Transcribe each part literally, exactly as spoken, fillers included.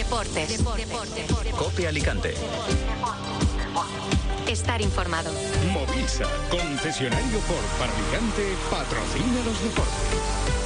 Deportes. Deportes. COPE Alicante. Estar informado. Movisa, concesionario Ford para Alicante, patrocina los deportes.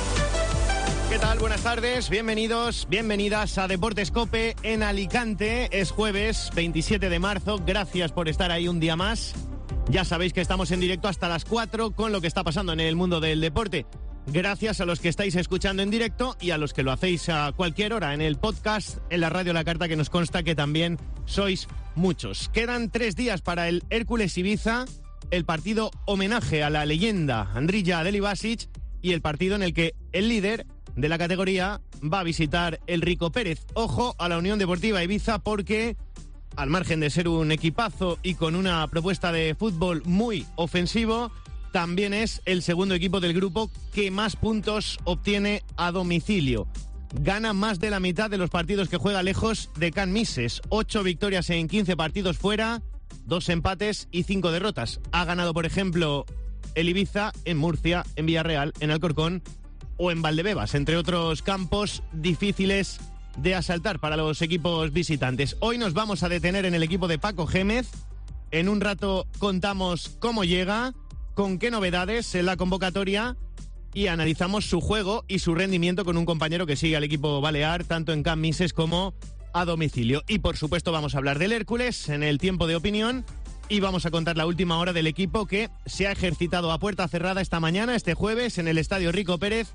¿Qué tal? Buenas tardes, bienvenidos, bienvenidas a Deportes COPE en Alicante. Es jueves veintisiete de marzo, gracias por estar ahí un día más. Ya sabéis que estamos en directo hasta las cuatro con lo que está pasando en el mundo del deporte. Gracias a los que estáis escuchando en directo y a los que lo hacéis a cualquier hora en el podcast, en la radio La Carta, que nos consta que también sois muchos. Quedan tres días para el Hércules Ibiza, el partido homenaje a la leyenda Andrija Delibasic y el partido en el que el líder de la categoría va a visitar el Rico Pérez. Ojo a la Unión Deportiva Ibiza porque, al margen de ser un equipazo y con una propuesta de fútbol muy ofensivo, también es el segundo equipo del grupo que más puntos obtiene a domicilio. Gana más de la mitad de los partidos que juega lejos de Can Mises. Ocho victorias en quince partidos fuera, dos empates y cinco derrotas. Ha ganado, por ejemplo, el Ibiza en Murcia, en Villarreal, en Alcorcón o en Valdebebas, entre otros campos difíciles de asaltar para los equipos visitantes. Hoy nos vamos a detener en el equipo de Paco Gémez. En un rato contamos cómo llega, con qué novedades en la convocatoria y analizamos su juego y su rendimiento con un compañero que sigue al equipo balear tanto en Can Mises como a domicilio. Y por supuesto vamos a hablar del Hércules en el tiempo de opinión y vamos a contar la última hora del equipo que se ha ejercitado a puerta cerrada esta mañana, este jueves, en el Estadio Rico Pérez,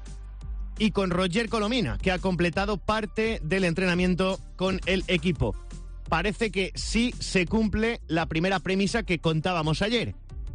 y con Roger Colomina, que ha completado parte del entrenamiento con el equipo. Parece que sí se cumple la primera premisa que contábamos ayer,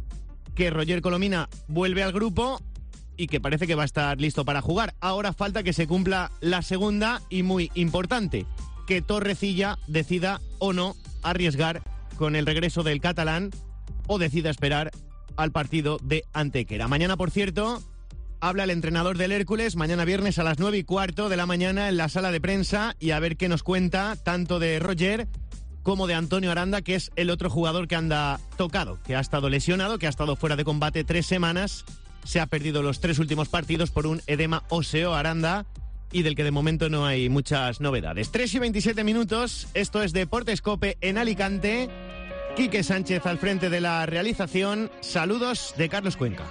que Roger Colomina vuelve al grupo y que parece que va a estar listo para jugar. Ahora falta que se cumpla la segunda y muy importante, que Torrecilla decida o no arriesgar con el regreso del catalán o decida esperar al partido de Antequera. Mañana, por cierto, habla el entrenador del Hércules, mañana viernes a las nueve y cuarto de la mañana en la sala de prensa, y a ver qué nos cuenta tanto de Roger como de Antonio Aranda, que es el otro jugador que anda tocado, que ha estado lesionado, que ha estado fuera de combate tres semanas, se ha perdido los tres últimos partidos por un edema óseo, Aranda, y del que de momento no hay muchas novedades. tres y veintisiete minutos, esto es Deportes COPE en Alicante. Quique Sánchez al frente de la realización. Saludos de Carlos Cuenca.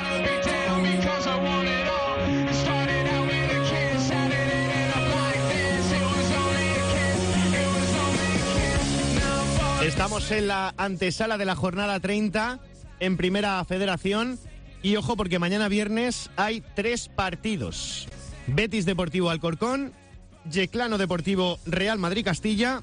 Estamos en la antesala de la jornada treinta en Primera Federación y ojo porque mañana viernes hay tres partidos. Betis Deportivo Alcorcón, Yeclano Deportivo Real Madrid Castilla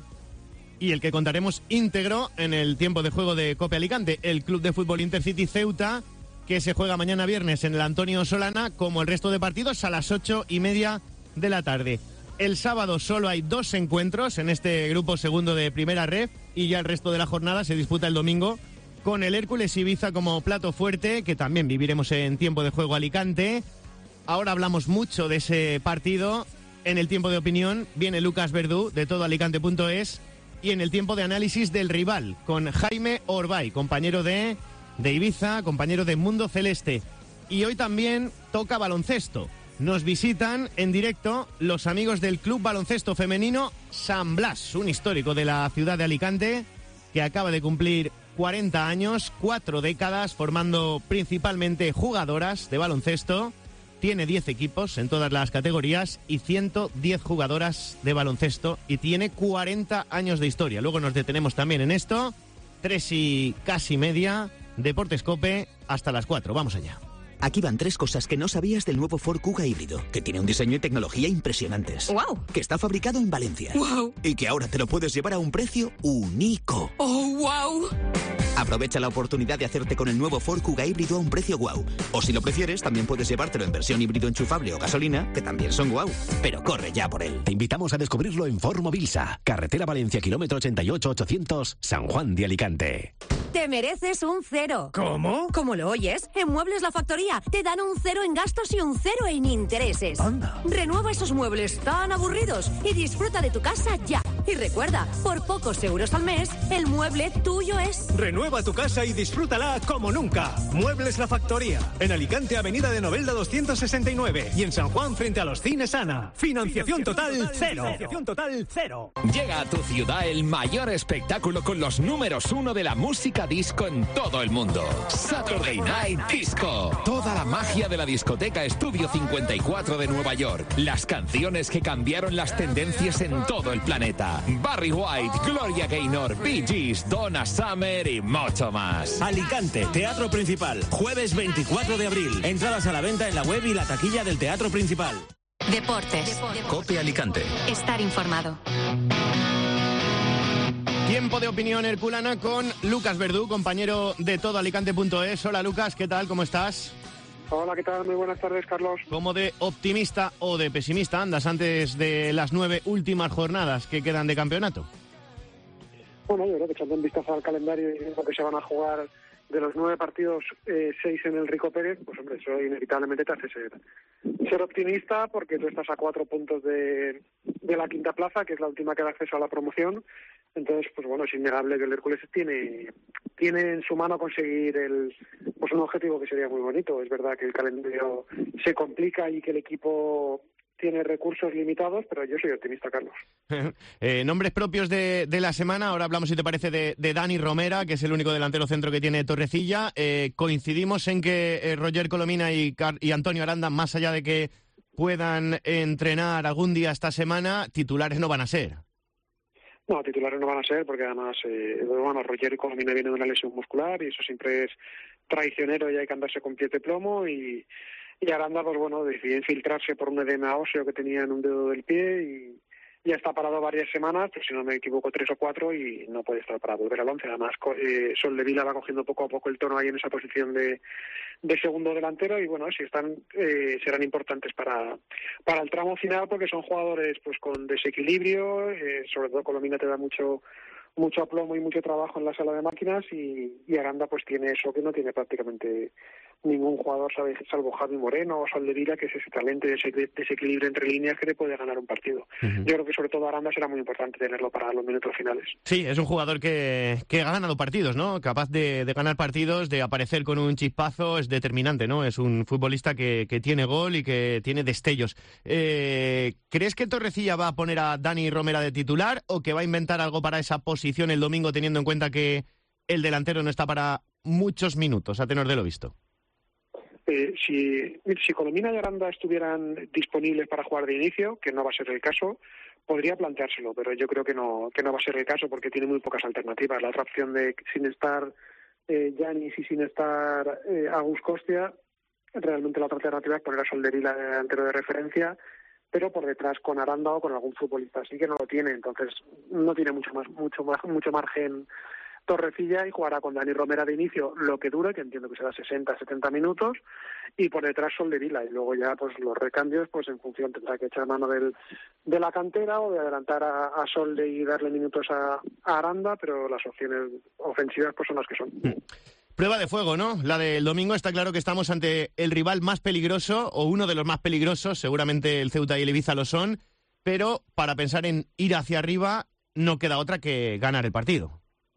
y el que contaremos íntegro en el tiempo de juego de COPE Alicante, el Club de Fútbol Intercity Ceuta, que se juega mañana viernes en el Antonio Solana, como el resto de partidos a las ocho y media de la tarde. El sábado solo hay dos encuentros en este grupo segundo de Primera Ref y ya el resto de la jornada se disputa el domingo con el Hércules Ibiza como plato fuerte, que también viviremos en tiempo de juego Alicante. Ahora hablamos mucho de ese partido. En el tiempo de opinión viene Lucas Verdú de todo alicante punto es y en el tiempo de análisis del rival con Jaime Orbay, compañero de, de Ibiza, compañero de Mundo Celeste. Y hoy también toca baloncesto. Nos visitan en directo los amigos del Club Baloncesto Femenino San Blas, un histórico de la ciudad de Alicante que acaba de cumplir cuarenta años, cuatro décadas formando principalmente jugadoras de baloncesto. Tiene diez equipos en todas las categorías y ciento diez jugadoras de baloncesto y tiene cuarenta años de historia. Luego nos detenemos también en esto. Tres y casi media, Deportes COPE hasta las cuatro. Vamos allá. Aquí van tres cosas que no sabías del nuevo Ford Kuga híbrido, que tiene un diseño y tecnología impresionantes. ¡Wow! Que está fabricado en Valencia. ¡Wow! Y que ahora te lo puedes llevar a un precio único. ¡Oh, wow! Aprovecha la oportunidad de hacerte con el nuevo Ford Kuga híbrido a un precio guau. O si lo prefieres, también puedes llevártelo en versión híbrido enchufable o gasolina, que también son guau. Pero corre ya por él. Te invitamos a descubrirlo en Ford Mobilsa, carretera Valencia, kilómetro ochenta y ocho ochocientos, San Juan de Alicante. Te mereces un cero. ¿Cómo? Como lo oyes, en Muebles La Factoría te dan un cero en gastos y un cero en intereses. Anda. Renueva esos muebles tan aburridos y disfruta de tu casa ya. Y recuerda, por pocos euros al mes, el mueble tuyo es. Renueva tu casa y disfrútala como nunca. Muebles La Factoría. En Alicante, Avenida de Novelda doscientos sesenta y nueve. Y en San Juan, frente a los cines Ana. Financiación total cero. Financiación total cero. Llega a tu ciudad el mayor espectáculo con los números uno de la música disco en todo el mundo. Saturday Night Disco. Toda la magia de la discoteca Estudio cincuenta y cuatro de Nueva York. Las canciones que cambiaron las tendencias en todo el planeta. Barry White, Gloria Gaynor, Bee Gees, Donna Summer y mucho más. Alicante, Teatro Principal. Jueves veinticuatro de abril. Entradas a la venta en la web y la taquilla del Teatro Principal. Deportes. Cope Alicante. Estar informado. Tiempo de opinión herculana con Lucas Verdú, compañero de todo alicante punto es. Hola Lucas, ¿qué tal? ¿Cómo estás? Hola, ¿qué tal? Muy buenas tardes, Carlos. ¿Cómo de optimista o de pesimista andas antes de las nueve últimas jornadas que quedan de campeonato? Bueno, yo creo que echando un vistazo al calendario y viendo que se van a jugar de los nueve partidos, eh, seis en el Rico Pérez, pues hombre, eso inevitablemente te hace ser, ser optimista, porque tú estás a cuatro puntos de, de la quinta plaza, que es la última que da acceso a la promoción. Entonces, pues bueno, es innegable que el Hércules tiene tiene en su mano conseguir el pues un objetivo que sería muy bonito. Es verdad que el calendario se complica y que el equipo tiene recursos limitados, pero yo soy optimista, Carlos. eh, nombres propios de, de la semana. Ahora hablamos, si te parece, de, de Dani Romera, que es el único delantero centro que tiene Torrecilla. Eh, coincidimos en que eh, Roger Colomina y, Car- y Antonio Aranda, más allá de que puedan entrenar algún día esta semana, titulares no van a ser. No, titulares no van a ser, porque además, eh, bueno, Roger Colomina viene de una lesión muscular y eso siempre es traicionero y hay que andarse con pie de plomo. Y, y Aranda, pues bueno, decidió infiltrarse por un edema óseo que tenía en un dedo del pie y ya está parado varias semanas, pues si no me equivoco tres o cuatro, y no puede estar para volver al once. Además, eh, Soldevila va cogiendo poco a poco el tono ahí en esa posición de, de segundo delantero y bueno, si están eh, serán importantes para para el tramo final, porque son jugadores pues con desequilibrio, eh, sobre todo Colomina te da mucho mucho aplomo y mucho trabajo en la sala de máquinas, y, y Aranda pues tiene eso que no tiene prácticamente ningún jugador, ¿sabes?, salvo Javi Moreno o Soldevila, que es ese talento y ese desequilibrio entre líneas que te puede ganar un partido. Uh-huh. Yo creo que sobre todo Aranda será muy importante tenerlo para los minutos finales. Sí, es un jugador que, que ha ganado partidos, ¿no? Capaz de, de ganar partidos, de aparecer con un chispazo, es determinante, ¿no? Es un futbolista que, que tiene gol y que tiene destellos. Eh, ¿Crees que Torrecilla va a poner a Dani Romera de titular o que va a inventar algo para esa posición el domingo, teniendo en cuenta que el delantero no está para muchos minutos, a tenor de lo visto? Eh, si, si Colomina y Aranda estuvieran disponibles para jugar de inicio, que no va a ser el caso, podría planteárselo, pero yo creo que no que no va a ser el caso, porque tiene muy pocas alternativas. La otra opción de sin estar eh, Yanis y sin estar eh, Agus Costia, realmente la otra alternativa es poner a Soldevila de delantero de referencia, pero por detrás con Aranda o con algún futbolista así que no lo tiene, entonces no tiene mucho más mucho más mucho margen Torrecilla, y jugará con Dani Romera de inicio lo que dure, que entiendo que será sesenta, setenta minutos, y por detrás Soldevila, y luego ya pues los recambios pues en función tendrá que echar mano del, de la cantera o de adelantar a, a Solde y darle minutos a, a Aranda, pero las opciones ofensivas pues son las que son. Prueba de fuego, ¿no? La del domingo. Está claro que estamos ante el rival más peligroso, o uno de los más peligrosos, seguramente el Ceuta y el Ibiza lo son, pero para pensar en ir hacia arriba no queda otra que ganar el partido.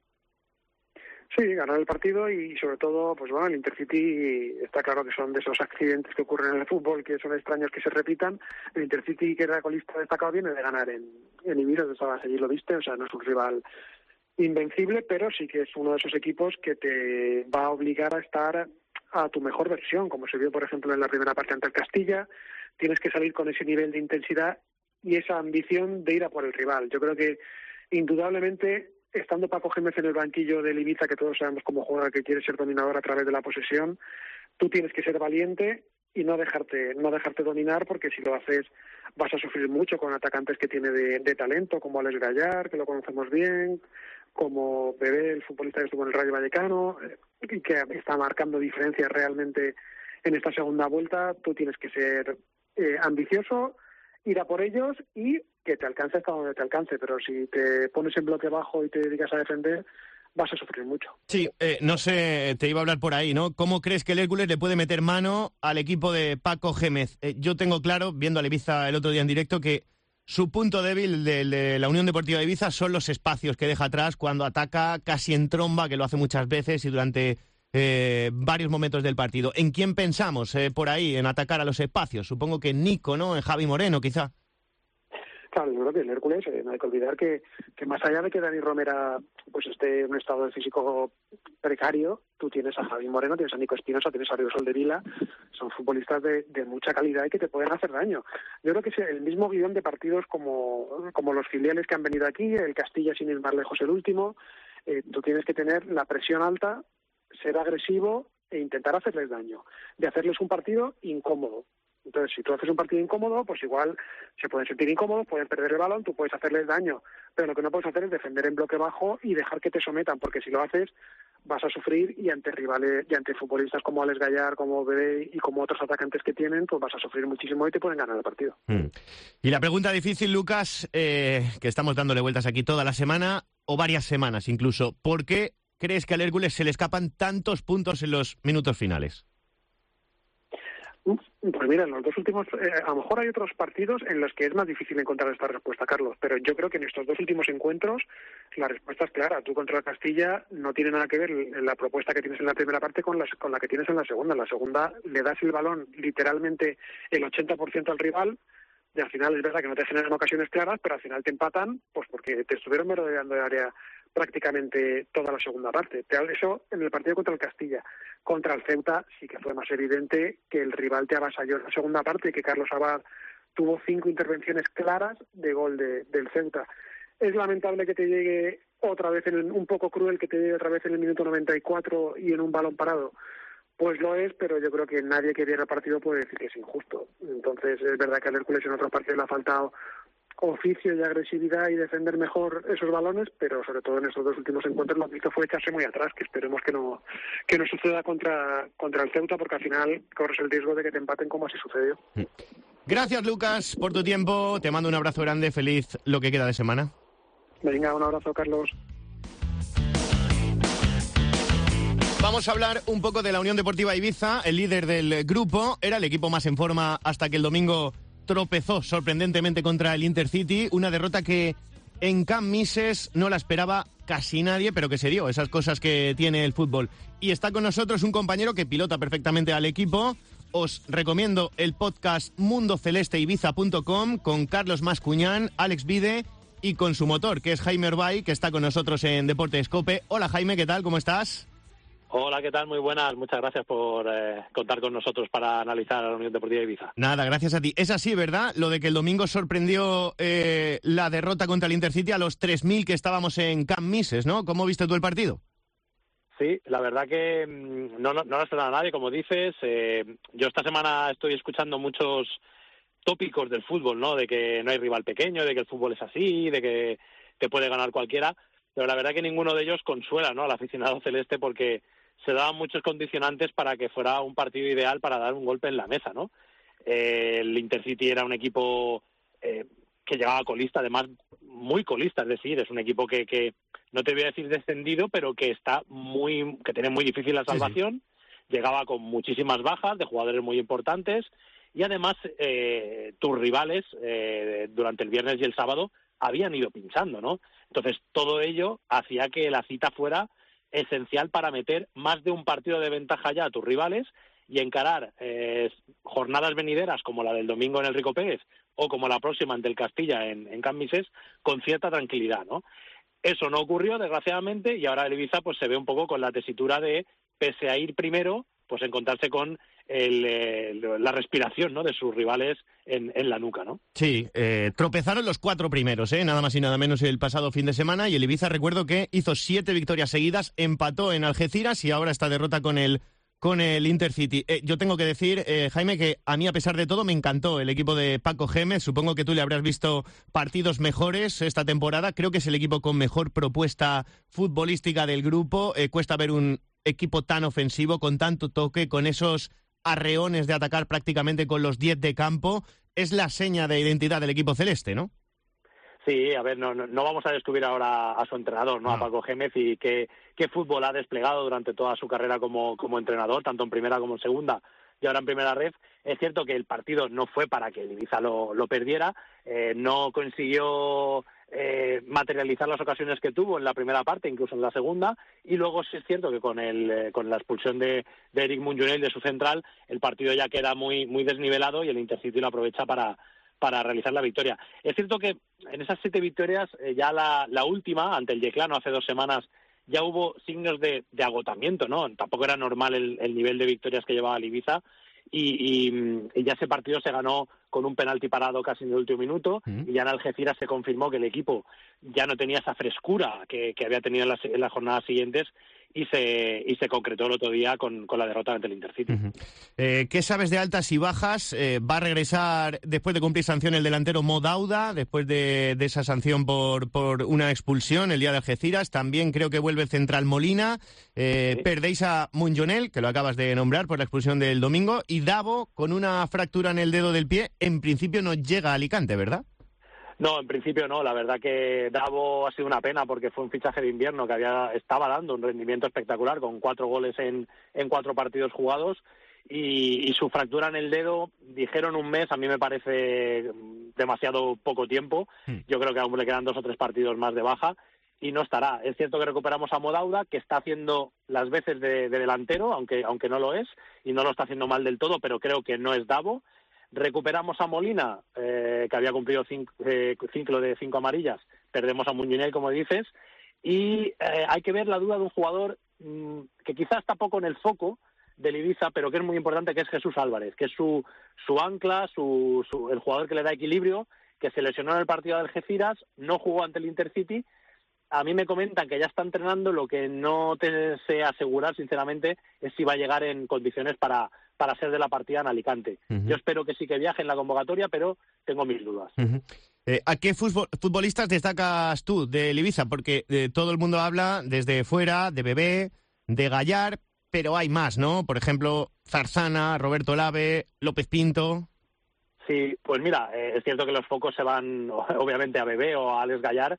Sí, ganar el partido, y sobre todo, pues bueno, el Intercity está claro que son de esos accidentes que ocurren en el fútbol, que son extraños que se repitan. El Intercity, que era colista destacado, viene de ganar en, en Ibiza, estabas allí, lo viste, o sea, no es un rival invencible, pero sí que es uno de esos equipos que te va a obligar a estar a tu mejor versión, como se vio, por ejemplo, en la primera parte ante el Castilla. Tienes que salir con ese nivel de intensidad y esa ambición de ir a por el rival. Yo creo que, indudablemente, estando Paco Gémez en el banquillo del Ibiza, que todos sabemos cómo juega, que quiere ser dominador a través de la posesión, tú tienes que ser valiente y no dejarte no dejarte dominar, porque si lo haces vas a sufrir mucho con atacantes que tiene de, de talento, como Alex Gallar, que lo conocemos bien, como Bebé, el futbolista que estuvo en el Rayo Vallecano, y que está marcando diferencias realmente en esta segunda vuelta. Tú tienes que ser eh, ambicioso, ir a por ellos y que te alcance hasta donde te alcance, pero si te pones en bloque bajo y te dedicas a defender, vas a sufrir mucho. Sí, eh, no sé, te iba a hablar por ahí, ¿no? ¿Cómo crees que el Hércules le puede meter mano al equipo de Paco Gémez? Eh, yo tengo claro, viendo al Ibiza el otro día en directo, que su punto débil de, de la Unión Deportiva de Ibiza son los espacios que deja atrás cuando ataca casi en tromba, que lo hace muchas veces y durante eh, varios momentos del partido. ¿En quién pensamos eh, por ahí, en atacar a los espacios? Supongo que en Nico, ¿no? En Javi Moreno, quizá. Claro, yo creo que el Hércules, eh, no hay que olvidar que, que más allá de que Dani Romera pues esté en un estado físico precario, tú tienes a Javi Moreno, tienes a Nico Espinosa, tienes a Río Soldevila, son futbolistas de, de mucha calidad y que te pueden hacer daño. Yo creo que es el mismo guión de partidos como, como los filiales que han venido aquí, el Castilla sin ir más lejos el último, eh, tú tienes que tener la presión alta, ser agresivo e intentar hacerles daño, de hacerles un partido incómodo. Entonces, si tú haces un partido incómodo, pues igual se pueden sentir incómodos, pueden perder el balón, tú puedes hacerles daño, pero lo que no puedes hacer es defender en bloque bajo y dejar que te sometan, porque si lo haces vas a sufrir y ante rivales y ante futbolistas como Alex Gallar, como Bebé y como otros atacantes que tienen, pues vas a sufrir muchísimo y te pueden ganar el partido. Mm. Y la pregunta difícil, Lucas, eh, que estamos dándole vueltas aquí toda la semana, o varias semanas incluso, ¿por qué crees que al Hércules se le escapan tantos puntos en los minutos finales? Pues mira, en los dos últimos, eh, a lo mejor hay otros partidos en los que es más difícil encontrar esta respuesta, Carlos, pero yo creo que en estos dos últimos encuentros la respuesta es clara. Tú contra el Castilla no tiene nada que ver la propuesta que tienes en la primera parte con la, con la que tienes en la segunda. En la segunda le das el balón literalmente el ochenta por ciento al rival y al final es verdad que no te generan ocasiones claras, pero al final te empatan pues porque te estuvieron merodeando el área prácticamente toda la segunda parte. Eso en el partido contra el Castilla. Contra el Ceuta sí que fue más evidente que el rival te avasalló en la segunda parte y que Carlos Abad tuvo cinco intervenciones claras de gol de, del Ceuta. Es lamentable que te llegue otra vez, en el, un poco cruel que te llegue otra vez en el minuto noventa y cuatro y en un balón parado. Pues lo es, pero yo creo que nadie que viera el partido puede decir que es injusto. Entonces es verdad que al Hércules en otros partidos le ha faltado oficio y agresividad y defender mejor esos balones, pero sobre todo en estos dos últimos encuentros lo que hizo fue echarse muy atrás, que esperemos que no que no suceda contra contra el Ceuta, porque al final corres el riesgo de que te empaten como así sucedió. Gracias, Lucas, por tu tiempo, te mando un abrazo grande, feliz lo que queda de semana. Venga, un abrazo, Carlos. Vamos a hablar un poco de la Unión Deportiva Ibiza, el líder del grupo, era el equipo más en forma hasta que el domingo tropezó sorprendentemente contra el Intercity, una derrota que en Camp Mises no la esperaba casi nadie, pero que se dio, esas cosas que tiene el fútbol. Y está con nosotros un compañero que pilota perfectamente al equipo. Os recomiendo el podcast mundo celeste ibiza punto com con Carlos Mascuñán, Alex Vide y con su motor, que es Jaime Orbay, que está con nosotros en Deportes Cope. Hola Jaime, ¿qué tal? ¿Cómo estás? Hola, ¿qué tal? Muy buenas. Muchas gracias por eh, contar con nosotros para analizar a la Unión Deportiva de Ibiza. Nada, gracias a ti. Es así, ¿verdad? Lo de que el domingo sorprendió eh, la derrota contra el Intercity a los tres mil que estábamos en Camp Mises, ¿no? ¿Cómo viste tú el partido? Sí, la verdad que no, no, no lo esperaba a nadie, como dices. Eh, yo esta semana estoy escuchando muchos tópicos del fútbol, ¿no? De que no hay rival pequeño, de que el fútbol es así, de que te puede ganar cualquiera. Pero la verdad que ninguno de ellos consuela, ¿no?, al aficionado celeste, porque se daban muchos condicionantes para que fuera un partido ideal para dar un golpe en la mesa, ¿no? Eh, el Intercity era un equipo eh, que llegaba colista, además muy colista, es decir, es un equipo que, que no te voy a decir descendido, pero que está muy, que tiene muy difícil la salvación, sí, sí. Llegaba con muchísimas bajas de jugadores muy importantes y además eh, tus rivales eh, durante el viernes y el sábado habían ido pinchando, ¿no? Entonces todo ello hacía que la cita fuera esencial para meter más de un partido de ventaja ya a tus rivales y encarar eh, jornadas venideras como la del domingo en el Rico Pérez o como la próxima ante el Castilla en, en Camp Mises con cierta tranquilidad, ¿no? Eso no ocurrió, desgraciadamente, y ahora el Ibiza pues se ve un poco con la tesitura de, pese a ir primero, pues encontrarse con el, eh, la respiración, ¿no?, de sus rivales en, en la nuca, ¿no? Sí, eh, tropezaron los cuatro primeros, ¿eh? Nada más y nada menos el pasado fin de semana, y el Ibiza, recuerdo que hizo siete victorias seguidas, empató en Algeciras y ahora esta derrota con el con el Intercity. Eh, yo tengo que decir, eh, Jaime, que a mí, a pesar de todo, me encantó el equipo de Paco Gémez. Supongo que tú le habrás visto partidos mejores esta temporada. Creo que es el equipo con mejor propuesta futbolística del grupo. Eh, cuesta ver un equipo tan ofensivo, con tanto toque, con esos arreones de atacar prácticamente con los diez de campo. Es la seña de identidad del equipo celeste, ¿no? Sí, a ver, no, no, no vamos a descubrir ahora a su entrenador, ¿no? no. A Paco Gémez, y qué, qué fútbol ha desplegado durante toda su carrera como, como entrenador, tanto en primera como en segunda, y ahora en primera ref. Es cierto que el partido no fue para que el Ibiza lo, lo perdiera, eh, no consiguió eh, materializar las ocasiones que tuvo en la primera parte, incluso en la segunda, y luego sí es cierto que con el eh, con la expulsión de, de Eric Munjunel, de su central, el partido ya queda muy muy desnivelado y el Intercity lo aprovecha para para realizar la victoria. Es cierto que en esas siete victorias, eh, ya la, la última, ante el Yeclano hace dos semanas, ya hubo signos de, de agotamiento, ¿no? Tampoco era normal el, el nivel de victorias que llevaba el Ibiza, y, y, y ya ese partido se ganó con un penalti parado casi en el último minuto, mm. y ya en Algeciras se confirmó que el equipo ya no tenía esa frescura que, que había tenido en las, en las jornadas siguientes, y se y se concretó el otro día con, con la derrota ante el Intercity. Uh-huh. Eh, ¿Qué sabes de altas y bajas? Eh, ¿Va a regresar después de cumplir sanción el delantero Mo Dauda, después de, de esa sanción por, por una expulsión el día de Algeciras? También creo que vuelve el central Molina. Eh, sí. Perdéis a Munjonel, que lo acabas de nombrar, por la expulsión del domingo. Y Davo, con una fractura en el dedo del pie, en principio no llega a Alicante, ¿verdad? No, en principio no. La verdad que Davo ha sido una pena porque fue un fichaje de invierno que había estaba dando un rendimiento espectacular con cuatro goles en, en cuatro partidos jugados, y, y su fractura en el dedo, dijeron un mes, a mí me parece demasiado poco tiempo. Yo creo que aún le quedan dos o tres partidos más de baja y no estará. Es cierto que recuperamos a Mo Dauda, que está haciendo las veces de, de delantero, aunque, aunque no lo es, y no lo está haciendo mal del todo, pero creo que no es Davo. Recuperamos a Molina, eh, que había cumplido cinco, eh, ciclo de cinco amarillas. Perdemos a Munjunel, como dices. Y eh, hay que ver la duda de un jugador mmm, que quizás está poco en el foco del Ibiza, pero que es muy importante, que es Jesús Álvarez, que es su, su ancla, su, su, el jugador que le da equilibrio, que se lesionó en el partido de Algeciras, no jugó ante el Intercity. A mí me comentan que ya está entrenando, lo que no te sé asegurar, sinceramente, es si va a llegar en condiciones para, para ser de la partida en Alicante. Uh-huh. Yo espero que sí que viaje en la convocatoria, pero tengo mis dudas. Uh-huh. Eh, ¿A qué futbol, futbolistas destacas tú del Ibiza? Porque eh, todo el mundo habla desde fuera, de Bebé, de Gallar, pero hay más, ¿no? Por ejemplo, Zarzana, Roberto Lave, López Pinto. Sí, pues mira, eh, es cierto que los focos se van obviamente a Bebé o a Alex Gallar.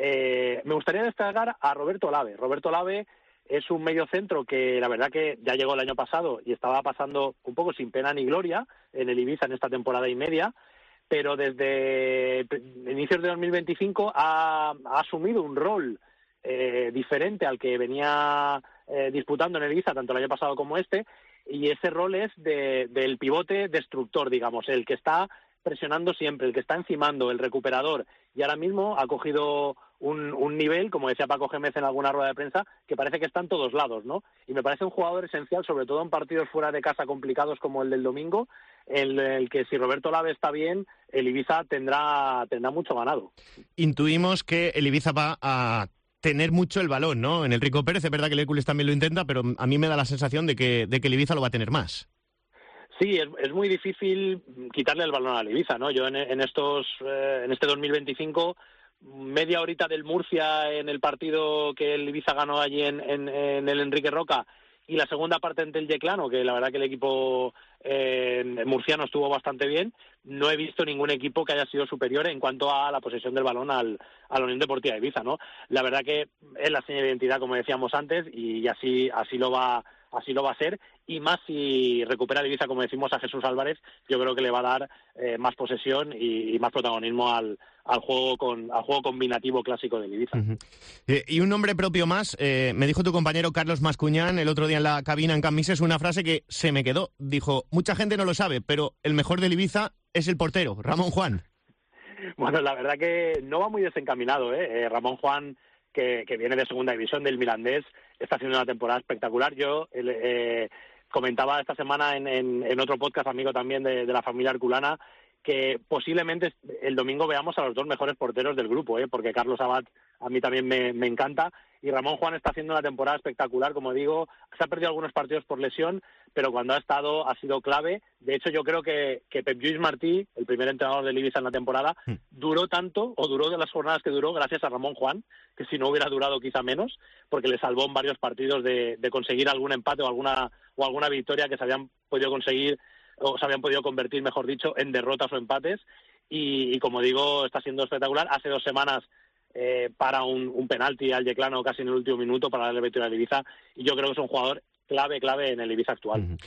Eh, me gustaría destacar a Roberto Lave. Roberto Lave es un mediocentro que la verdad que ya llegó el año pasado y estaba pasando un poco sin pena ni gloria en el Ibiza en esta temporada y media, pero desde inicios de dos mil veinticinco ha, ha asumido un rol eh, diferente al que venía eh, disputando en el Ibiza tanto el año pasado como este, y ese rol es de, del pivote destructor, digamos, el que está presionando siempre, el que está encimando, el recuperador, y ahora mismo ha cogido un, un nivel, como decía Paco Gémez en alguna rueda de prensa, que parece que está en todos lados, ¿no? Y me parece un jugador esencial, sobre todo en partidos fuera de casa complicados como el del domingo, en el que si Roberto Lave está bien, el Ibiza tendrá, tendrá mucho ganado. Intuimos que el Ibiza va a tener mucho el balón, ¿no? En el Rico Pérez, es verdad que el Hércules también lo intenta, pero a mí me da la sensación de que, de que el Ibiza lo va a tener más. Sí, es, es muy difícil quitarle el balón al Ibiza, ¿no? Yo en, en estos eh, en este dos mil veinticinco, media horita del Murcia en el partido que el Ibiza ganó allí en, en, en el Enrique Roca, y la segunda parte ante el Yeclano, que la verdad que el equipo eh, murciano estuvo bastante bien, no he visto ningún equipo que haya sido superior en cuanto a la posesión del balón al, a la Unión Deportiva de Ibiza, ¿no? La verdad que es la señal de identidad, como decíamos antes, y así así lo va así lo va a ser, y más si recupera el Ibiza, como decimos, a Jesús Álvarez, yo creo que le va a dar eh, más posesión y, y más protagonismo al, al juego con al juego combinativo clásico del Ibiza. Uh-huh. Eh, y un nombre propio más, eh, me dijo tu compañero Carlos Mascuñán el otro día en la cabina en Camises una frase que se me quedó. Dijo, mucha gente no lo sabe, pero el mejor del Ibiza es el portero, Ramón Juan. Bueno, la verdad que no va muy desencaminado, ¿eh? eh Ramón Juan, que, que viene de segunda división del Mirandés, está haciendo una temporada espectacular. Yo eh, comentaba esta semana en, en, en otro podcast amigo también de, de la familia Herculana que posiblemente el domingo veamos a los dos mejores porteros del grupo, ¿eh? Porque Carlos Abad a mí también me, me encanta, y Ramón Juan está haciendo una temporada espectacular, como digo, se ha perdido algunos partidos por lesión, pero cuando ha estado ha sido clave. De hecho, yo creo que, que Pep Lluís Martí, el primer entrenador del Ibiza en la temporada, mm. duró tanto, o duró de las jornadas que duró, gracias a Ramón Juan, que si no hubiera durado quizá menos, porque le salvó en varios partidos de, de conseguir algún empate o alguna, o alguna victoria que se habían podido conseguir, o se habían podido convertir, mejor dicho, en derrotas o empates, y, y como digo, está siendo espectacular. Hace dos semanas eh, para un, un penalti al Yeclano casi en el último minuto para darle victoria al Ibiza, y yo creo que es un jugador clave, clave en el Ibiza actual. Uh-huh.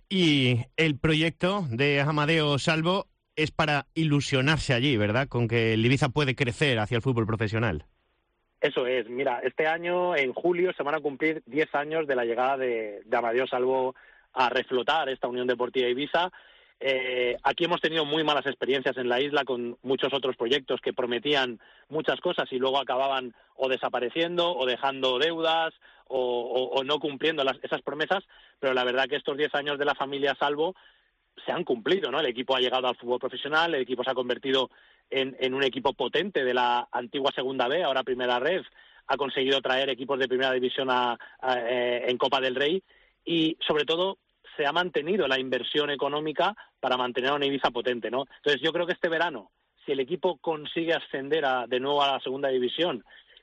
Y el proyecto de Amadeo Salvo es para ilusionarse allí, ¿verdad? Con que el Ibiza puede crecer hacia el fútbol profesional. Eso es. Mira, este año, en julio, se van a cumplir diez años de la llegada de, de Amadeo Salvo a reflotar esta Unión Deportiva Ibiza. Eh, aquí hemos tenido muy malas experiencias en la isla con muchos otros proyectos que prometían muchas cosas y luego acababan o desapareciendo o dejando deudas o, o, o no cumpliendo las, esas promesas, pero la verdad que estos diez años de la familia Salvo se han cumplido, ¿no? El equipo ha llegado al fútbol profesional, el equipo se ha convertido en, en un equipo potente de la antigua Segunda B, ahora Primera Red, ha conseguido traer equipos de Primera División a, a, eh, en Copa del Rey y sobre todo se ha mantenido la inversión económica para mantener a una Ibiza potente, ¿no? Entonces yo creo que este verano, si el equipo consigue ascender a, de nuevo a la segunda división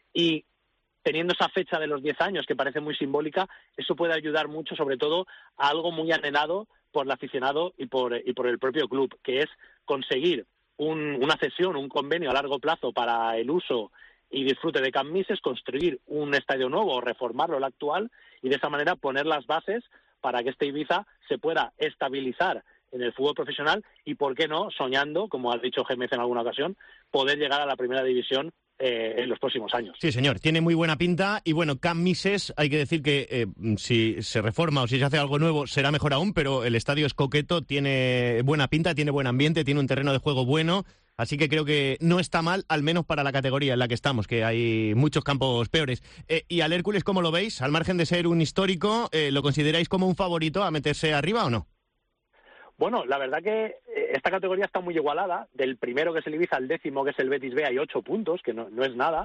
y teniendo esa fecha de los diez años que parece muy simbólica, eso puede ayudar mucho, sobre todo, a algo muy anhelado por el aficionado y por, y por el propio club, que es conseguir un, una cesión, un convenio a largo plazo para el uso y disfrute de Camp Mises, construir un estadio nuevo o reformarlo el actual y de esa manera poner las bases para que este Ibiza se pueda estabilizar en el fútbol profesional y, ¿por qué no?, soñando, como ha dicho Gémez en alguna ocasión, poder llegar a la primera división eh, en los próximos años. Sí, señor, tiene muy buena pinta y, bueno, Camp Mises, hay que decir que eh, si se reforma o si se hace algo nuevo será mejor aún, pero el estadio es coqueto, tiene buena pinta, tiene buen ambiente, tiene un terreno de juego bueno, así que creo que no está mal, al menos para la categoría en la que estamos, que hay muchos campos peores. Eh, ¿Y al Hércules cómo lo veis? Al margen de ser un histórico, eh, ¿lo consideráis como un favorito a meterse arriba o no? Bueno, la verdad que esta categoría está muy igualada. Del primero, que es el Ibiza, al décimo, que es el Betis B, hay ocho puntos, que no, no es nada.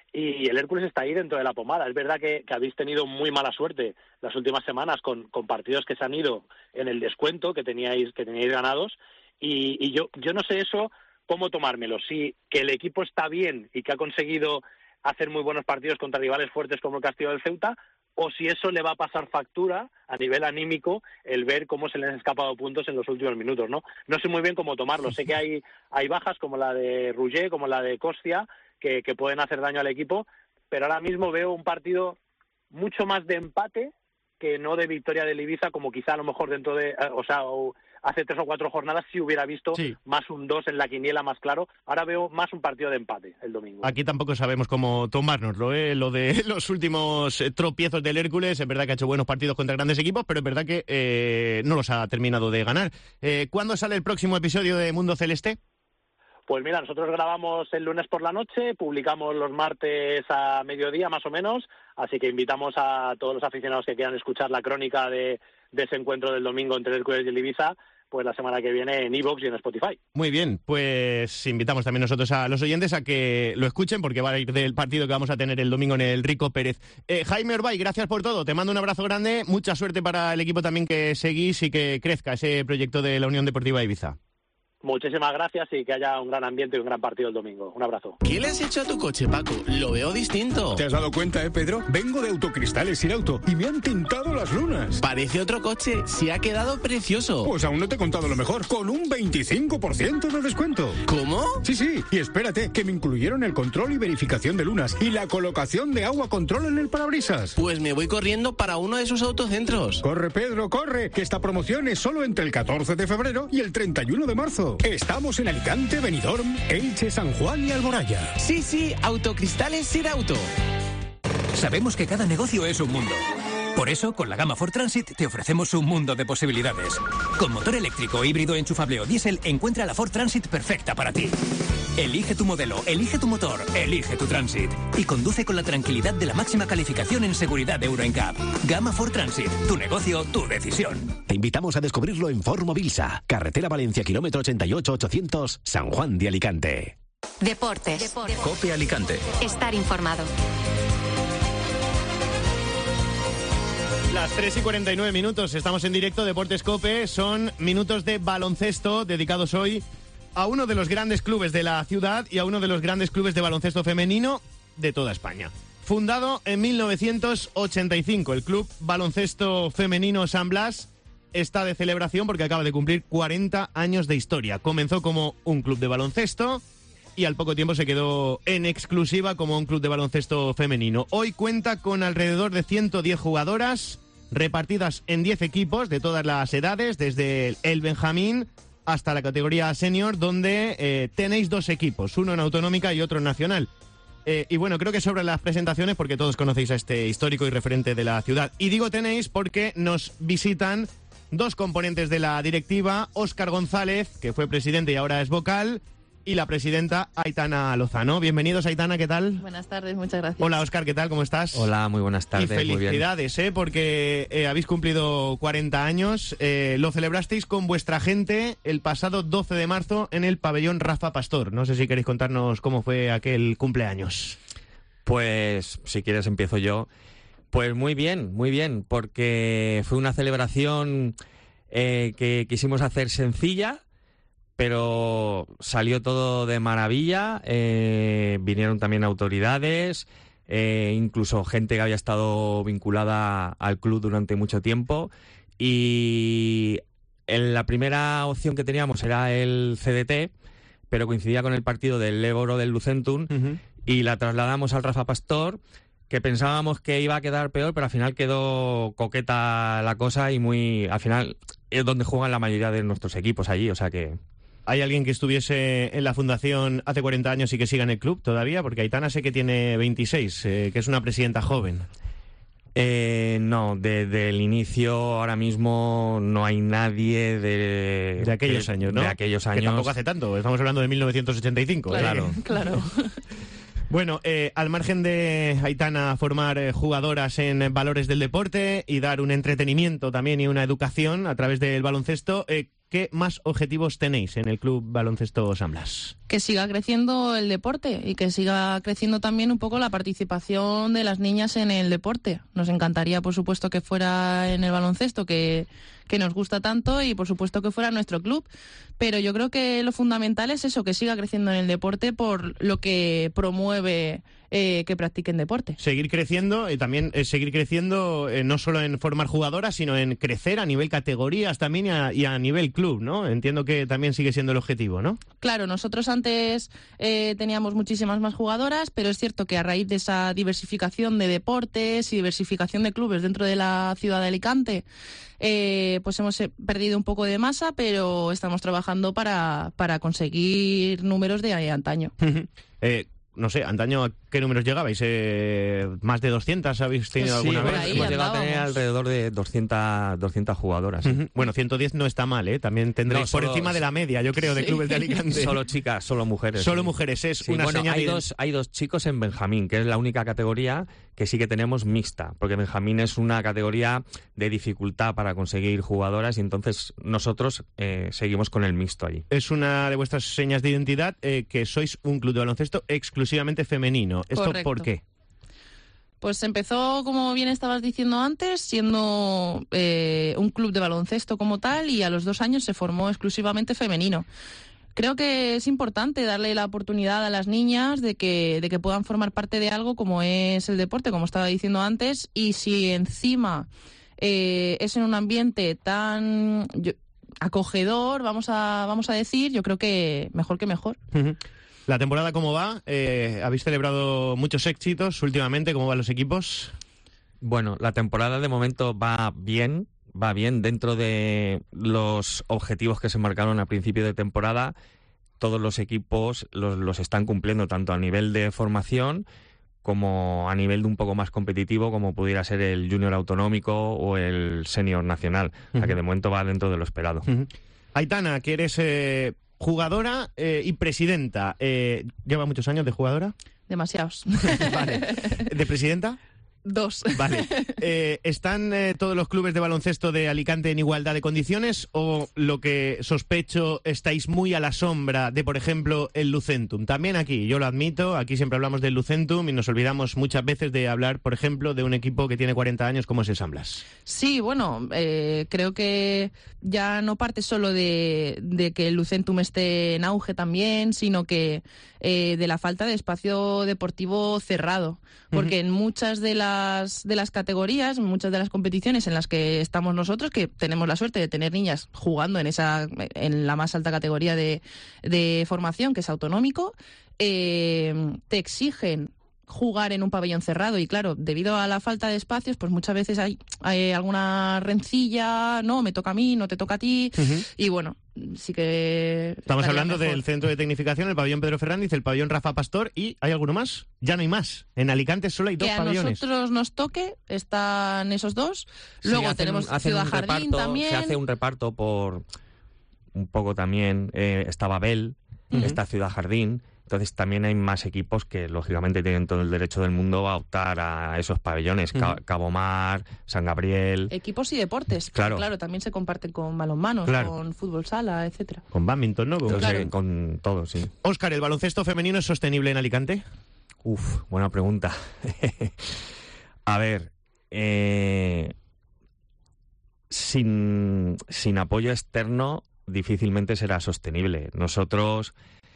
Y el Hércules está ahí dentro de la pomada. Es verdad que, que habéis tenido muy mala suerte las últimas semanas con, con partidos que se han ido en el descuento, que teníais, que teníais ganados. Y, y yo, yo no sé eso cómo tomármelo. Si que el equipo está bien y que ha conseguido hacer muy buenos partidos contra rivales fuertes como el Castillo del Ceuta, o si eso le va a pasar factura a nivel anímico el ver cómo se les han escapado puntos en los últimos minutos, ¿no? No sé muy bien cómo tomarlo. Sé que hay, hay bajas como la de Rouget, como la de Costia, que, que pueden hacer daño al equipo, pero ahora mismo veo un partido mucho más de empate que no de victoria del Ibiza, como quizá a lo mejor dentro de, o sea, o hace tres o cuatro jornadas sí hubiera visto sí. más un dos en la quiniela más claro. Ahora veo más un partido de empate el domingo. Aquí tampoco sabemos cómo tomárnoslo, ¿eh? Lo de los últimos tropiezos del Hércules, es verdad que ha hecho buenos partidos contra grandes equipos, pero es verdad que eh, no los ha terminado de ganar. Eh, ¿Cuándo sale el próximo episodio de Mundo Celeste? Pues mira, nosotros grabamos el lunes por la noche, publicamos los martes a mediodía más o menos, así que invitamos a todos los aficionados que quieran escuchar la crónica de, de ese encuentro del domingo entre el Hércules y el Ibiza, pues la semana que viene en iVoox y en Spotify. Muy bien, pues invitamos también nosotros a los oyentes a que lo escuchen, porque va a ir del partido que vamos a tener el domingo en el Rico Pérez. Eh, Jaime Orbay, gracias por todo, te mando un abrazo grande, mucha suerte para el equipo también que seguís y que crezca ese proyecto de la Unión Deportiva Ibiza. Muchísimas gracias y que haya un gran ambiente y un gran partido el domingo. Un abrazo. ¿Qué le has hecho a tu coche, Paco? Lo veo distinto. ¿Te has dado cuenta, eh, Pedro? Vengo de Autocristales Sin Auto y me han tintado las lunas. Parece otro coche. Se ha quedado precioso. Pues aún no te he contado lo mejor. Con un veinticinco por ciento de descuento. ¿Cómo? Sí, sí. Y espérate, que me incluyeron el control y verificación de lunas y la colocación de agua control en el parabrisas. Pues me voy corriendo para uno de sus autocentros. Corre, Pedro, corre, que esta promoción es solo entre el catorce de febrero y el treinta y uno de marzo. Estamos en Alicante, Benidorm, Elche, San Juan y Alboraya. Sí, sí, Autocristales Sin Auto. Sabemos que cada negocio es un mundo. Por eso, con la gama Ford Transit te ofrecemos un mundo de posibilidades. Con motor eléctrico, híbrido, enchufable o diésel, encuentra la Ford Transit perfecta para ti. Elige tu modelo, elige tu motor, elige tu Transit. Y conduce con la tranquilidad de la máxima calificación en seguridad Euro N C A P. Gama Ford Transit, tu negocio, tu decisión. Te invitamos a descubrirlo en Formovilsa, carretera Valencia, kilómetro ochenta y ocho ochocientos, San Juan de Alicante. Deportes. Deportes. COPE Alicante. Estar informado. Las tres y cuarenta y nueve minutos, estamos en directo, Deportes COPE, son minutos de baloncesto dedicados hoy a uno de los grandes clubes de la ciudad y a uno de los grandes clubes de baloncesto femenino de toda España. Fundado en mil novecientos ochenta y cinco, el Club Baloncesto Femenino San Blas está de celebración porque acaba de cumplir cuarenta años de historia. Comenzó como un club de baloncesto y al poco tiempo se quedó en exclusiva como un club de baloncesto femenino. Hoy cuenta con alrededor de ciento diez jugadoras, repartidas en diez equipos de todas las edades, desde el Benjamín hasta la categoría senior, donde eh, tenéis dos equipos, uno en autonómica y otro en nacional. Eh, y bueno, creo que sobre las presentaciones, porque todos conocéis a este histórico y referente de la ciudad. Y digo tenéis porque nos visitan dos componentes de la directiva, Óscar González, que fue presidente y ahora es vocal, y la presidenta Aitana Lozano. Bienvenidos, Aitana, ¿qué tal? Buenas tardes, muchas gracias. Hola, Óscar, ¿qué tal? ¿Cómo estás? Hola, muy buenas tardes. Y felicidades, muy bien. ¿eh? Porque eh, habéis cumplido cuarenta años. Eh, lo celebrasteis con vuestra gente el pasado doce de marzo en el pabellón Rafa Pastor. No sé si queréis contarnos cómo fue aquel cumpleaños. Pues, si quieres, empiezo yo. Pues muy bien, muy bien, porque fue una celebración eh, que quisimos hacer sencilla, pero salió todo de maravilla. Eh, vinieron también autoridades, eh, incluso gente que había estado vinculada al club durante mucho tiempo. Y en la primera opción que teníamos era el C D T, pero coincidía con el partido del Léboro del Lucentum, uh-huh. y la trasladamos al Rafa Pastor, que pensábamos que iba a quedar peor, pero al final quedó coqueta la cosa y muy... Al final es donde juegan la mayoría de nuestros equipos allí, o sea que... ¿Hay alguien que estuviese en la fundación hace cuarenta años y que siga en el club todavía? Porque Aitana sé que tiene veintiséis, eh, que es una presidenta joven. Eh, no, desde el inicio ahora mismo no hay nadie de... De aquellos de, años, ¿no? De aquellos años. Que tampoco hace tanto, estamos hablando de mil novecientos ochenta y cinco. Claro, ¿eh? Claro. Bueno, eh, al margen de, Aitana, formar eh, jugadoras en valores del deporte y dar un entretenimiento también y una educación a través del baloncesto, eh, ¿qué más objetivos tenéis en el Club Baloncesto San Blas? Que siga creciendo el deporte y que siga creciendo también un poco la participación de las niñas en el deporte. Nos encantaría, por supuesto, que fuera en el baloncesto, que, que nos gusta tanto, y por supuesto que fuera nuestro club. Pero yo creo que lo fundamental es eso, que siga creciendo en el deporte por lo que promueve eh, que practiquen deporte. Seguir creciendo y también eh, seguir creciendo eh, no solo en formar jugadoras, sino en crecer a nivel categorías también y a, y a nivel club, ¿no? Entiendo que también sigue siendo el objetivo, ¿no? Claro, nosotros antes eh, teníamos muchísimas más jugadoras, pero es cierto que a raíz de esa diversificación de deportes y diversificación de clubes dentro de la ciudad de Alicante, eh, pues hemos perdido un poco de masa, pero estamos trabajando para, para conseguir números de antaño. eh, no sé, antaño, ¿a qué números llegabais? Eh, ¿Más de doscientas habéis tenido sí, alguna por vez? ahí hemos llegado a tener alrededor de doscientas, doscientas jugadoras. ¿Sí? Uh-huh. Bueno, ciento diez no está mal, ¿eh? También tendréis no, solo, por encima de la media, yo creo, de sí. clubes de Alicante. Solo chicas, solo mujeres. Solo sí. mujeres, es sí, una bueno, señal hay de... dos, hay dos chicos en Benjamín, que es la única categoría que sí que tenemos mixta, porque Benjamín es una categoría de dificultad para conseguir jugadoras y entonces nosotros eh, seguimos con el mixto allí. Es una de vuestras señas de identidad eh, que sois un club de baloncesto exclusivamente femenino. ¿Esto Correcto. por qué? Pues empezó, como bien estabas diciendo antes, siendo eh, un club de baloncesto como tal, y a los dos años se formó exclusivamente femenino. Creo que es importante darle la oportunidad a las niñas de que, de que puedan formar parte de algo como es el deporte, como estaba diciendo antes, y si encima eh, es en un ambiente tan yo, acogedor, vamos a, vamos a decir, yo creo que mejor que mejor. Uh-huh. ¿La temporada cómo va? Eh, ¿Habéis celebrado muchos éxitos últimamente? ¿Cómo van los equipos? Bueno, la temporada de momento va bien, va bien dentro de los objetivos que se marcaron a principio de temporada. Todos los equipos los, los están cumpliendo, tanto a nivel de formación como a nivel de un poco más competitivo, como pudiera ser el junior autonómico o el senior nacional. Uh-huh. O sea que de momento va dentro de lo esperado. Uh-huh. Aitana, que eres... Eh... jugadora eh, y presidenta. Eh, ¿Lleva muchos años de jugadora? Demasiados. Vale. ¿De presidenta? Dos. Vale. Eh, ¿Están eh, todos los clubes de baloncesto de Alicante en igualdad de condiciones o lo que sospecho estáis muy a la sombra de, por ejemplo, el Lucentum? También aquí, yo lo admito, aquí siempre hablamos del Lucentum y nos olvidamos muchas veces de hablar, por ejemplo, de un equipo que tiene cuarenta años como es el San Blas. Sí, bueno, eh, creo que ya no parte solo de, de que el Lucentum esté en auge también, sino que eh, de la falta de espacio deportivo cerrado, porque uh-huh. en muchas de las de las categorías, en muchas de las competiciones en las que estamos nosotros, que tenemos la suerte de tener niñas jugando en esa en la más alta categoría de, de formación, que es autonómico, eh, te exigen jugar en un pabellón cerrado y claro, debido a la falta de espacios, pues muchas veces hay, hay alguna rencilla, no, me toca a mí, no te toca a ti, uh-huh. y bueno, sí que... Estamos hablando mejor. Del centro de tecnificación, el pabellón Pedro Fernández, el pabellón Rafa Pastor, ¿y hay alguno más? Ya no hay más. En Alicante solo hay dos que a pabellones. nosotros nos toque, están esos dos, luego sí, hacen, tenemos hacen Ciudad un Jardín reparto, también. Se hace un reparto por un poco también, eh, está Babel, uh-huh. está Ciudad Jardín. Entonces también hay más equipos que lógicamente tienen todo el derecho del mundo a optar a esos pabellones, uh-huh. Cabo Mar, San Gabriel. Equipos y deportes, claro, claro, también se comparten con balonmano, claro. con fútbol sala, etcétera. Con badminton, ¿no? Entonces, claro. Con todo, sí. Óscar, ¿el baloncesto femenino es sostenible en Alicante? Uf, buena pregunta. A ver, eh, sin, sin apoyo externo difícilmente será sostenible. Nosotros...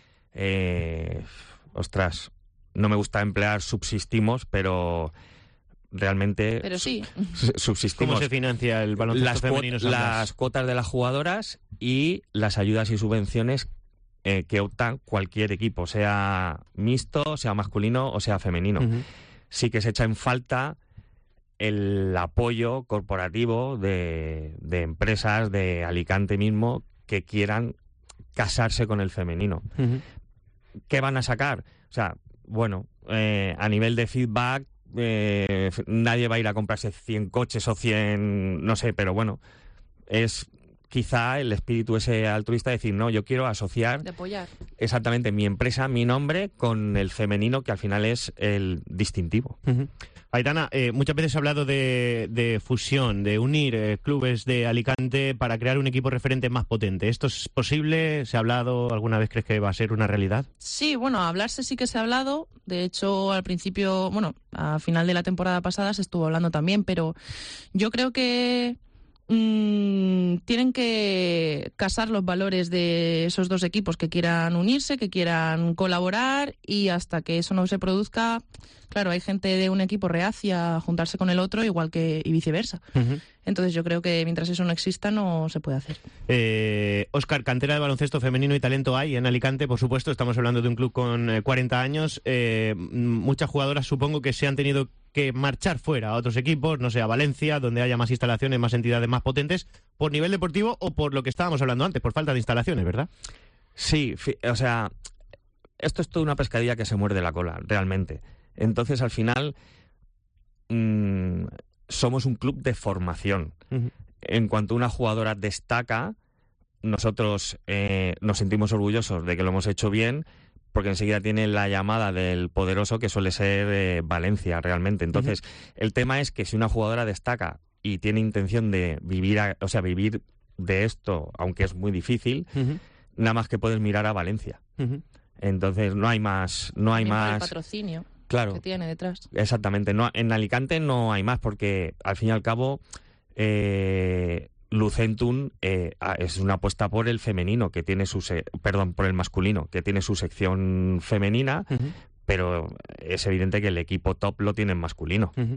Eh, ostras, no me gusta emplear subsistimos, pero realmente pero sí. subsistimos. ¿Cómo se financia el baloncesto las femenino? Cuot- las cuotas de las jugadoras y las ayudas y subvenciones eh, que optan cualquier equipo, sea mixto, sea masculino o sea femenino. Uh-huh. Sí que se echa en falta el apoyo corporativo de, de empresas de Alicante mismo que quieran casarse con el femenino. Uh-huh. ¿Qué van a sacar? O sea, bueno, eh, a nivel de feedback, eh, nadie va a ir a comprarse cien coches o cien, no sé, pero bueno, es quizá el espíritu ese altruista de decir, no, yo quiero asociar de apoyar exactamente mi empresa, mi nombre, con el femenino, que al final es el distintivo. Uh-huh. Aitana, eh, muchas veces se ha hablado de, de fusión, de unir eh, clubes de Alicante para crear un equipo referente más potente. ¿Esto es posible? ¿Se ha hablado? ¿Alguna vez crees que va a ser una realidad? Sí, bueno, hablarse sí que se ha hablado. De hecho, al principio, bueno, a final de la temporada pasada se estuvo hablando también, pero yo creo que mmm, tienen que casar los valores de esos dos equipos que quieran unirse, que quieran colaborar, y hasta que eso no se produzca... Claro, hay gente de un equipo reacia a juntarse con el otro, igual que y viceversa. Uh-huh. Entonces yo creo que mientras eso no exista no se puede hacer. Eh, Óscar, cantera de baloncesto femenino y talento hay en Alicante, por supuesto. Estamos hablando de un club con eh, cuarenta años. Eh, muchas jugadoras supongo que se han tenido que marchar fuera a otros equipos, no sé, a Valencia, donde haya más instalaciones, más entidades más potentes, por nivel deportivo o por lo que estábamos hablando antes, por falta de instalaciones, ¿verdad? Sí, o sea, esto es toda una pescadilla que se muerde la cola, realmente. Entonces, al final, mmm, somos un club de formación. Uh-huh. En cuanto una jugadora destaca, nosotros eh, nos sentimos orgullosos de que lo hemos hecho bien, porque enseguida tiene la llamada del poderoso, que suele ser eh, Valencia, realmente. Entonces, uh-huh. el tema es que si una jugadora destaca y tiene intención de vivir, a, o sea, vivir de esto, aunque es muy difícil, uh-huh. nada más que puedes mirar a Valencia. Uh-huh. Entonces, no hay más... No hay más el patrocinio. Claro, que tiene detrás. Exactamente. No, en Alicante no hay más porque, al fin y al cabo, eh, Lucentum eh, es una apuesta por el femenino, que tiene su se- perdón, por el masculino, que tiene su sección femenina, uh-huh. pero es evidente que el equipo top lo tiene en masculino. Uh-huh.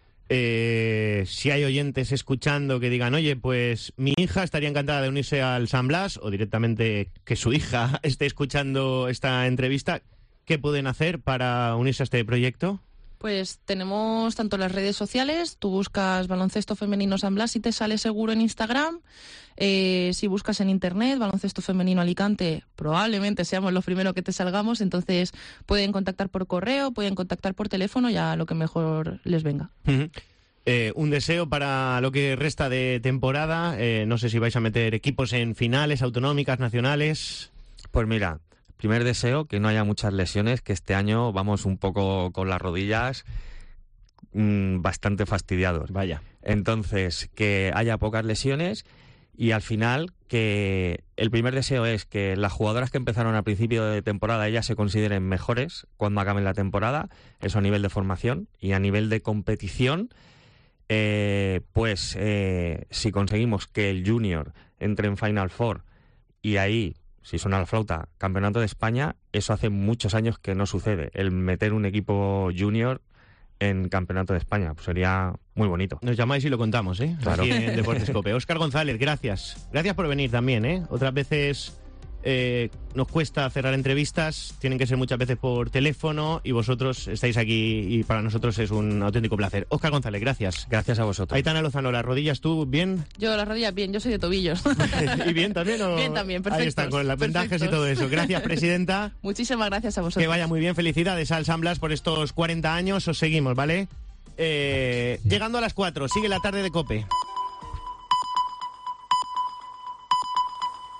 Eh, si hay oyentes escuchando que digan, oye, pues mi hija estaría encantada de unirse al San Blas, o directamente que su hija esté escuchando esta entrevista, ¿qué pueden hacer para unirse a este proyecto? Pues tenemos tanto las redes sociales, tú buscas baloncesto femenino San Blas y te sale seguro en Instagram. Eh, si buscas en internet baloncesto femenino Alicante, probablemente seamos los primeros que te salgamos, entonces pueden contactar por correo, pueden contactar por teléfono, ya lo que mejor les venga. Uh-huh. Eh, un deseo para lo que resta de temporada, eh, no sé si vais a meter equipos en finales, autonómicas, nacionales. Pues mira, primer deseo, que no haya muchas lesiones, que este año vamos un poco con las rodillas mmm, bastante fastidiados. Vaya. Entonces, que haya pocas lesiones y al final que el primer deseo es que las jugadoras que empezaron al principio de temporada ellas se consideren mejores cuando acaben la temporada, eso a nivel de formación, y a nivel de competición, eh, pues eh, si conseguimos que el junior entre en Final Four y ahí, si suena la flauta, Campeonato de España, eso hace muchos años que no sucede. El meter un equipo junior en Campeonato de España, pues sería muy bonito. Nos llamáis y lo contamos, ¿eh? Claro. Aquí en Deportes Cope. Óscar González, gracias. Gracias por venir también, ¿eh? Otras veces Eh, nos cuesta cerrar entrevistas, tienen que ser muchas veces por teléfono y vosotros estáis aquí y para nosotros es un auténtico placer. Óscar González, gracias. Gracias a vosotros. Aitana Lozano, ¿las rodillas tú bien? Yo las rodillas bien, yo soy de tobillos. ¿Y bien también? ¿O? Bien también, perfecto. Ahí está, con las vendajes y todo eso. Gracias, presidenta. Muchísimas gracias a vosotros. Que vaya muy bien, felicidades al San Blas por estos cuarenta años, os seguimos, ¿vale? Eh, llegando a las cuatro, sigue la tarde de COPE.